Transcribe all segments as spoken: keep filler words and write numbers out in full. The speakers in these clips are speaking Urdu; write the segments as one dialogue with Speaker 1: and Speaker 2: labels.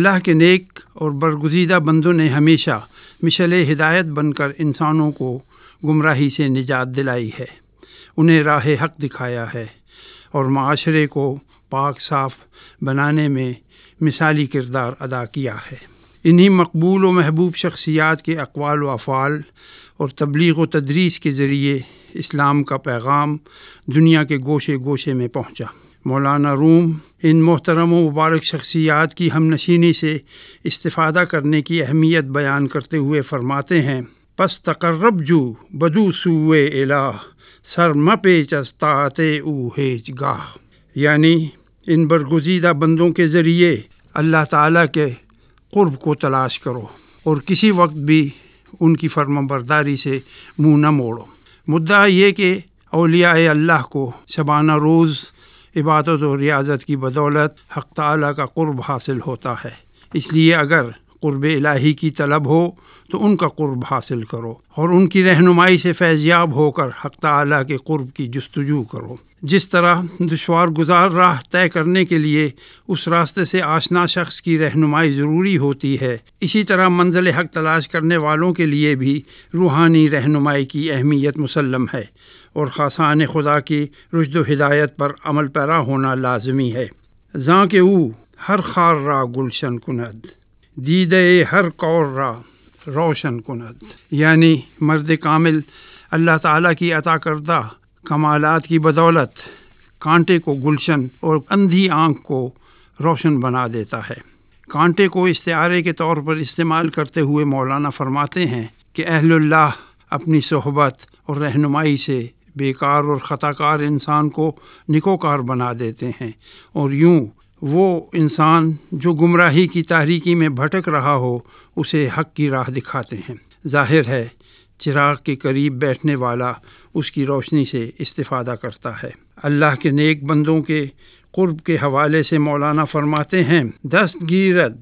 Speaker 1: اللہ کے نیک اور برگزیدہ بندوں نے ہمیشہ مشعل ہدایت بن کر انسانوں کو گمراہی سے نجات دلائی ہے، انہیں راہ حق دکھایا ہے اور معاشرے کو پاک صاف بنانے میں مثالی کردار ادا کیا ہے۔ انہی مقبول و محبوب شخصیات کے اقوال و افعال اور تبلیغ و تدریس کے ذریعے اسلام کا پیغام دنیا کے گوشے گوشے میں پہنچا۔ مولانا روم ان محترم و مبارک شخصیات کی ہم نشینی سے استفادہ کرنے کی اہمیت بیان کرتے ہوئے فرماتے ہیں، پس تقرب جو بدو سوئے الہ سر مپیچ از طاعت او ہیچ گاہ، یعنی ان برگزیدہ بندوں کے ذریعے اللہ تعالیٰ کے قرب کو تلاش کرو اور کسی وقت بھی ان کی فرما برداری سے منہ نہ موڑو۔ مدعا یہ کہ اولیاء اللہ کو شبانہ روز عبادت و ریاضت کی بدولت حق تعالیٰ کا قرب حاصل ہوتا ہے، اس لیے اگر قرب الہی کی طلب ہو تو ان کا قرب حاصل کرو اور ان کی رہنمائی سے فیضیاب ہو کر حق تعالیٰ کے قرب کی جستجو کرو۔ جس طرح دشوار گزار راہ طے کرنے کے لیے اس راستے سے آشنا شخص کی رہنمائی ضروری ہوتی ہے، اسی طرح منزل حق تلاش کرنے والوں کے لیے بھی روحانی رہنمائی کی اہمیت مسلم ہے اور خاصان خدا کی رشد و ہدایت پر عمل پیرا ہونا لازمی ہے۔ زاں کہ او ہر خار را گلشن کند، دیدے ہر کور را روشن کند، یعنی مرد کامل اللہ تعالیٰ کی عطا کردہ کمالات کی بدولت کانٹے کو گلشن اور اندھی آنکھ کو روشن بنا دیتا ہے۔ کانٹے کو استعارے کے طور پر استعمال کرتے ہوئے مولانا فرماتے ہیں کہ اہل اللہ اپنی صحبت اور رہنمائی سے بیکار اور خطا کار انسان کو نکوکار بنا دیتے ہیں، اور یوں وہ انسان جو گمراہی کی تاریکی میں بھٹک رہا ہو اسے حق کی راہ دکھاتے ہیں۔ ظاہر ہے چراغ کے قریب بیٹھنے والا اس کی روشنی سے استفادہ کرتا ہے۔ اللہ کے نیک بندوں کے قرب کے حوالے سے مولانا فرماتے ہیں، دست گیرد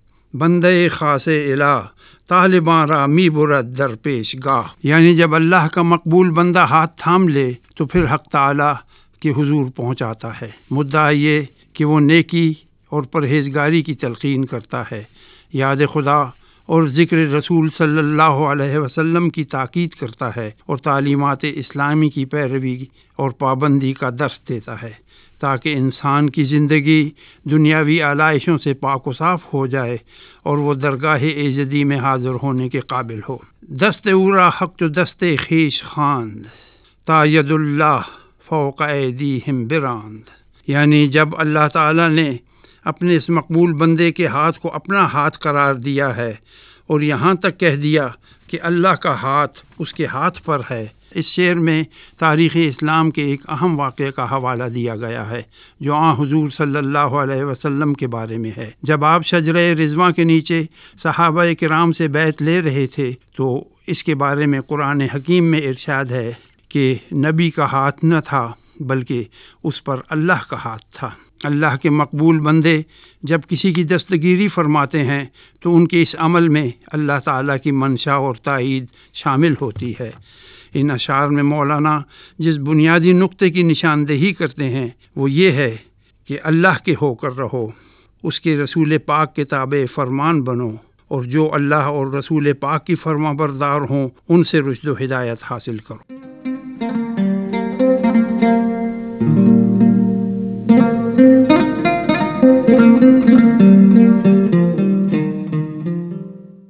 Speaker 1: بندے خاص الہ طالباں را می برد در پیش گاہ، یعنی جب اللہ کا مقبول بندہ ہاتھ تھام لے تو پھر حق تعالیٰ کے حضور پہنچاتا ہے۔ مدعا یہ کہ وہ نیکی اور پرہیزگاری کی تلقین کرتا ہے، یاد خدا اور ذکر رسول صلی اللہ علیہ وسلم کی تاکید کرتا ہے اور تعلیمات اسلامی کی پیروی اور پابندی کا درس دیتا ہے، تاکہ انسان کی زندگی دنیاوی آلائشوں سے پاک و صاف ہو جائے اور وہ درگاہ ایزدی میں حاضر ہونے کے قابل ہو۔ دست اورا حق تو دست خیش خواند، تا ید اللہ فوق ایدیہم براند، یعنی جب اللہ تعالیٰ نے اپنے اس مقبول بندے کے ہاتھ کو اپنا ہاتھ قرار دیا ہے اور یہاں تک کہہ دیا کہ اللہ کا ہاتھ اس کے ہاتھ پر ہے، اس شعر میں تاریخ اسلام کے ایک اہم واقعے کا حوالہ دیا گیا ہے جو آن حضور صلی اللہ علیہ وسلم کے بارے میں ہے۔ جب آپ شجرہ رضوان کے نیچے صحابہ کرام سے بیعت لے رہے تھے تو اس کے بارے میں قرآن حکیم میں ارشاد ہے کہ نبی کا ہاتھ نہ تھا بلکہ اس پر اللہ کا ہاتھ تھا۔ اللہ کے مقبول بندے جب کسی کی دستگیری فرماتے ہیں تو ان کے اس عمل میں اللہ تعالیٰ کی منشا اور تائید شامل ہوتی ہے۔ ان اشعار میں مولانا جس بنیادی نقطے کی نشاندہی کرتے ہیں وہ یہ ہے کہ اللہ کے ہو کر رہو، اس کے رسول پاک کے تابع فرمان بنو، اور جو اللہ اور رسول پاک کی فرما بردار ہوں ان سے رشد و ہدایت حاصل کرو۔